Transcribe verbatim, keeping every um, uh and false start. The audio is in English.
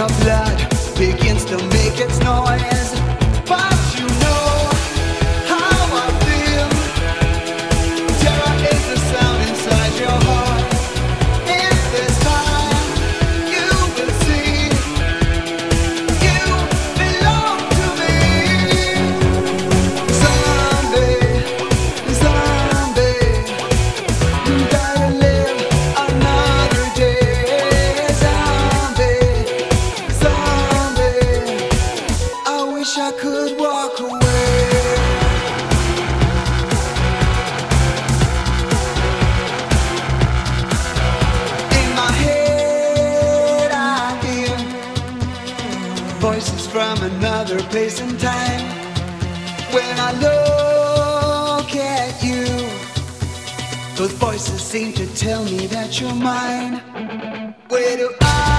blood begins to make its noise. But you know how I feel. Terror is the sound inside your heart. In this time, you will see you belong to me. Zombie, zombie, you gotta live another day. Zombie, zombie, I wish I could walk away. In my head I hear voices from another place and time. When I look at you, those voices seem to tell me that you're mine. Where do I